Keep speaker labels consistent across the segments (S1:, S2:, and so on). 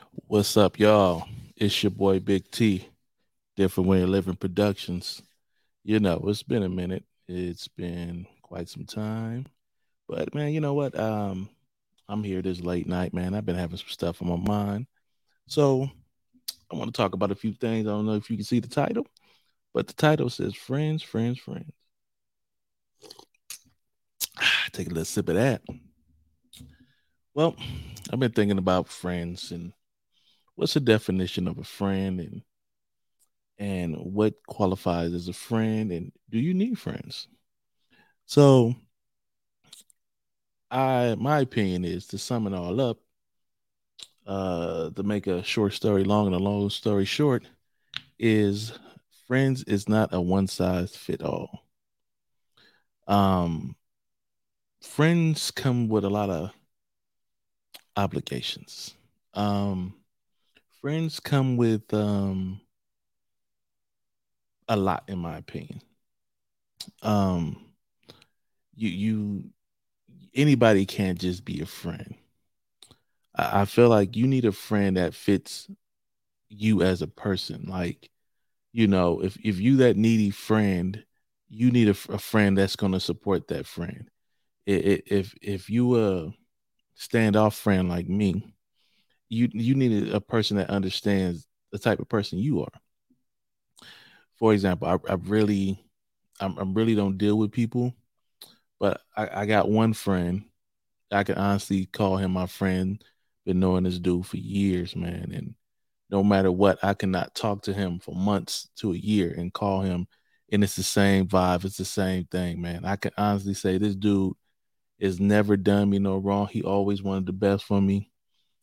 S1: What's up, y'all? It's your boy Big T, Different Way of Living Productions. It's been a minute. It's been quite some time. But man, you know what? I'm here this late night, man. I've been having some stuff on my mind. So I want to talk about a few things. I don't know if you can see the title, but the title says Friends, Friends, Friends. Take a little sip of that. Well, I've been thinking about friends and what's the definition of a friend and what qualifies as a friend and do you need friends? So I my opinion is to sum it all up, to make a short story long and a long story short, is friends is not a one size fit all. Um Friends come with a lot of obligations. Um Friends come with a lot in my opinion. Um you Anybody can't just be a friend. I feel like you need a friend that fits you as a person. Like, if you that needy friend, you need a friend that's going to support that friend. If you a standoff friend like me, you need a person that understands the type of person you are. For example, I'm really don't deal with people, but I got one friend I can honestly call him my friend. Been knowing this dude for years, man, and no matter what, I cannot talk to him for months to a year and call him, and it's the same vibe. It's the same thing, man. I can honestly say this dude has never done me no wrong. He always wanted the best for me.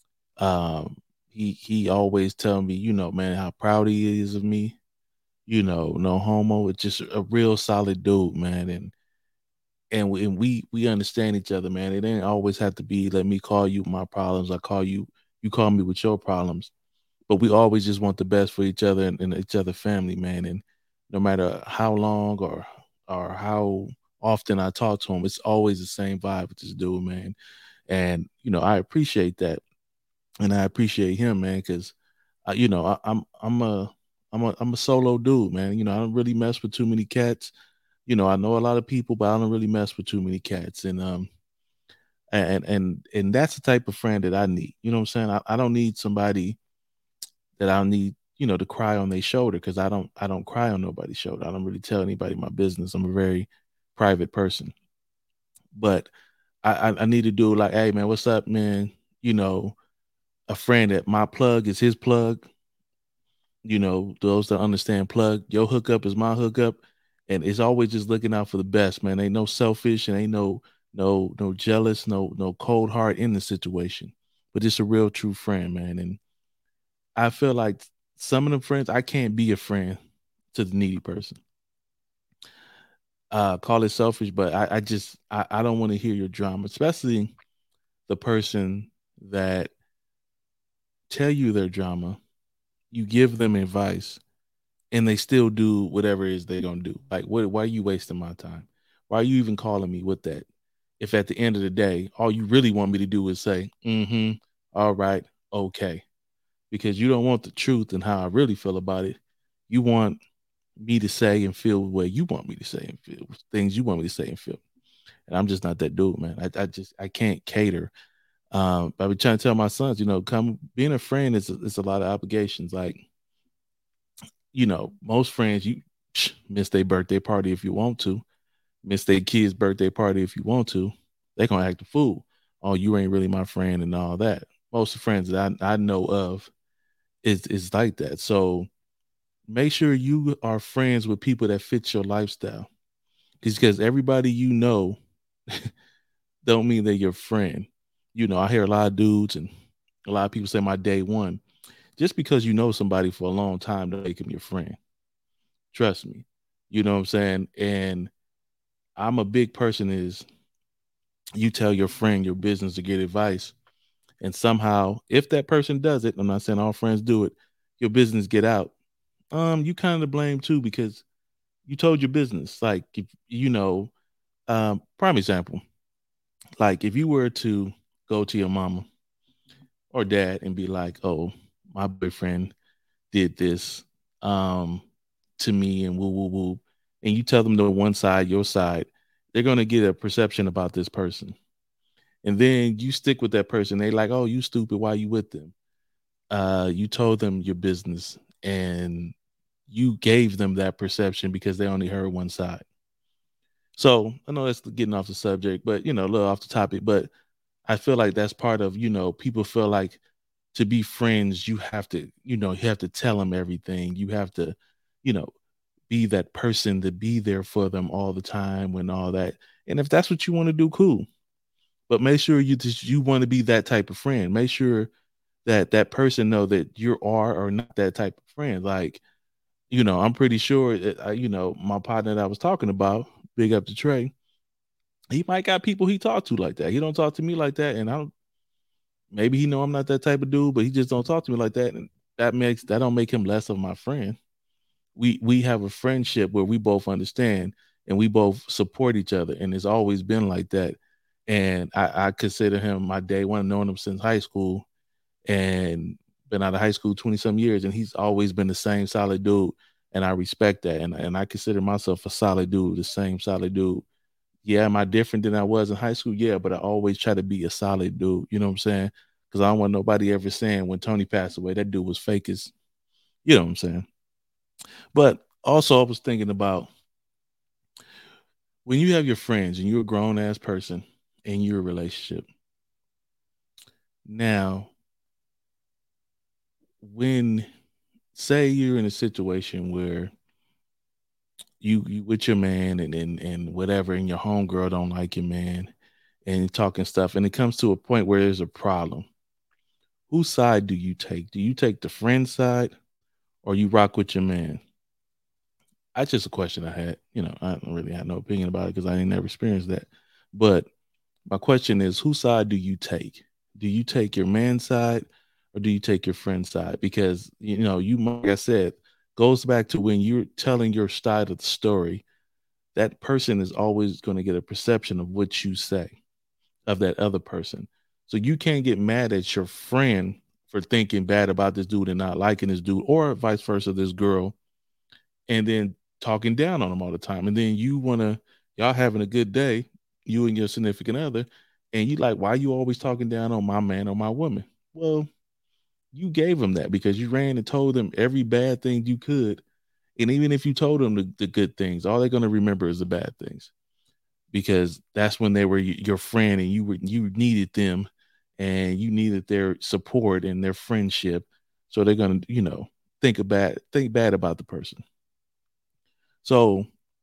S1: He always tell me, man, how proud he is of me. No homo. It's just a real solid dude, man, and we understand each other, man. It ain't always have to be let me call you my problems. I call you, you call me with your problems, but we always just want the best for each other and each other family, man. And no matter how long or how often I talk to him, it's always the same vibe with this dude, man. And I appreciate that, and I appreciate him, man, because I'm a solo dude, man. I don't really mess with too many cats. I know a lot of people, but I don't really mess with too many cats. And that's the type of friend that I need. You know what I'm saying? I don't need somebody that I need, to cry on their shoulder because I don't cry on nobody's shoulder. I don't really tell anybody my business. I'm a very private person. But I need to do like, hey man, what's up, man? You know, a friend that my plug is his plug. Those that understand plug, your hookup is my hookup. And it's always just looking out for the best, man. Ain't no selfish and ain't no jealous, no cold heart in the situation. But it's a real true friend, man. And I feel like some of the friends I can't be a friend to the needy person. Call it selfish, but I don't want to hear your drama, especially the person that tell you their drama, you give them advice, and they still do whatever it is they're gonna do. Like, why are you wasting my time? Why are you even calling me with that? If at the end of the day, all you really want me to do is say, mm-hmm, all right, okay. Because you don't want the truth and how I really feel about it. You want me to say and feel the way you want me to say and feel things you want me to say and feel. And I'm just not that dude, man. I can't cater. I be trying to tell my sons, come being a friend is a lot of obligations. Like, most friends you miss their birthday party if you want to, miss their kid's birthday party if you want to. They gonna act a fool. Oh, you ain't really my friend and all that. Most of the friends that I know of is like that. So make sure you are friends with people that fit your lifestyle. Because everybody don't mean they're your friend. I hear a lot of dudes and a lot of people say my day one. Just because you know somebody for a long time don't make them your friend. Trust me. You know what I'm saying? And I'm a big person is you tell your friend your business to get advice. And somehow, if that person does it, I'm not saying all friends do it, your business get out. You kind of blame too because you told your business. Like if prime example, like if you were to go to your mama or dad and be like, "Oh, my boyfriend did this um to me and woo woo woo," and you tell them the one side, your side, they're gonna get a perception about this person. And then you stick with that person. They like, "Oh, you stupid, why you with them?" You told them your business and you gave them that perception because they only heard one side. So I know that's getting off the subject, but a little off the topic. But I feel like that's part of, people feel like to be friends, you have to, you have to tell them everything. You have to, you know, be that person to be there for them all the time and all that. And if that's what you want to do, cool. But make sure you want to be that type of friend. Make sure that that person know that you are or not that type of friend. Like, I'm pretty sure that my partner that I was talking about, big up to Trey, he might got people he talk to like that. He don't talk to me like that, and I don't. Maybe he know I'm not that type of dude, but he just don't talk to me like that, and that don't make him less of my friend. We have a friendship where we both understand and we both support each other, and it's always been like that. And I consider him my day one, knowing him since high school, and been out of high school 20 some years, and he's always been the same solid dude. And I respect that. And I consider myself a solid dude, the same solid dude. Yeah, am I different than I was in high school? Yeah, but I always try to be a solid dude. You know what I'm saying? Because I don't want nobody ever saying when Tony passed away, that dude was fake as, you know what I'm saying? But also, I was thinking about when you have your friends and you're a grown ass person and you're a relationship. Now, when say you're in a situation where you with your man and whatever, and your homegirl don't like your man and you're talking stuff, and it comes to a point where there's a problem. Whose side do you take? Do you take the friend side or you rock with your man? That's just a question I had. I don't really have no opinion about it because I ain't never experienced that. But my question is, whose side do you take? Do you take your man's side or do you take your friend's side? Because like I said, goes back to when you're telling your side of the story, that person is always going to get a perception of what you say of that other person. So you can't get mad at your friend for thinking bad about this dude and not liking this dude, or vice versa, this girl, and then talking down on them all the time. And then y'all having a good day, you and your significant other, and you like, why you always talking down on my man or my woman? Well, you gave them that because you ran and told them every bad thing you could. And even if you told them the good things, all they're going to remember is the bad things because that's when they were your friend and you needed them and you needed their support and their friendship. So they're going to, think bad about the person. So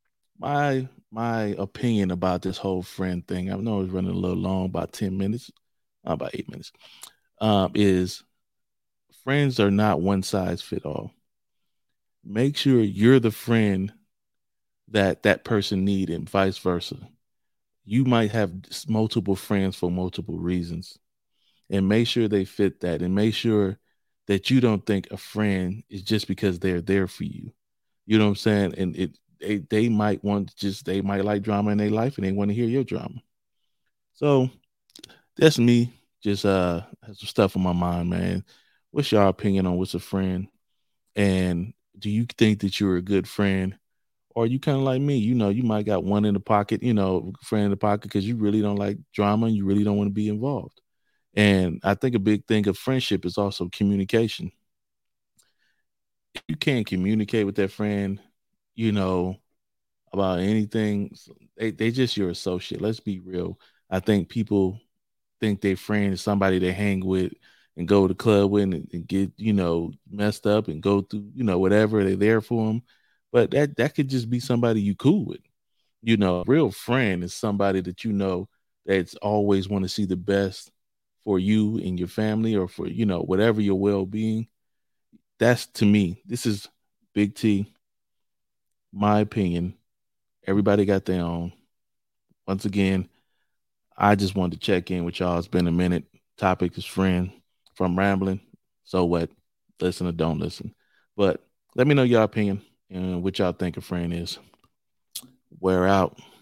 S1: my opinion about this whole friend thing, I know it's running a little long, about 10 minutes, about 8 minutes, is friends are not one size fit all. Make sure you're the friend that that person need and vice versa. You might have multiple friends for multiple reasons, and make sure they fit that, and make sure that you don't think a friend is just because they're there for you. You know what I'm saying? And they might they might like drama in their life and they want to hear your drama. So that's me. Just have some stuff on my mind, man. What's your opinion on what's a friend? And do you think that you're a good friend? Or you kind of like me, you might got one in the pocket, friend in the pocket because you really don't like drama and you really don't want to be involved. And I think a big thing of friendship is also communication. If you can't communicate with that friend, you know, about anything, they just your associate. Let's be real. I think people think their friend is somebody they hang with and go to the club with and get, messed up and go through, whatever. They're there for them. But that could just be somebody you cool with. A real friend is somebody that that's always want to see the best for you and your family or for, whatever your well-being. That's to me, this is Big T, my opinion. Everybody got their own. Once again, I just wanted to check in with y'all. It's been a minute. Topic is friend from rambling. So what? Listen or don't listen. But let me know your opinion and what y'all think a friend is. We're out.